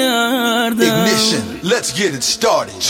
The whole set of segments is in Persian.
بگردم. Ignition, let's get it started.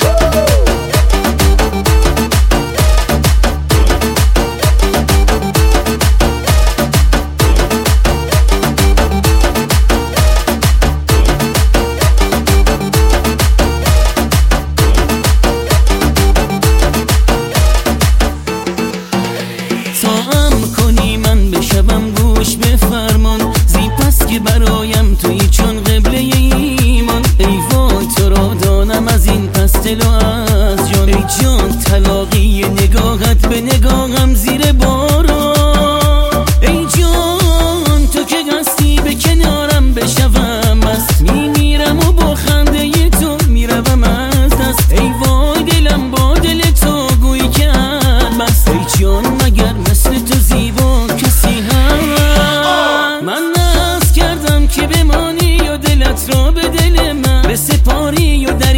گوش به فرمان زی پس که برایم توی چون قبله ایمان. ای وای تو را دانم از این پس دل و از جان. ای جان طلاقی نگاهت به نگاهم زیر باران. ای جان تو که هستی به کنارم بشوم مست. میمیرم و با خنده تو میروم از دست. ای وای دلم با دل تو گویی که البست. ای جان مگر مثل تو زیبا کسی که بمانی و دلت را به دل من بسپاری و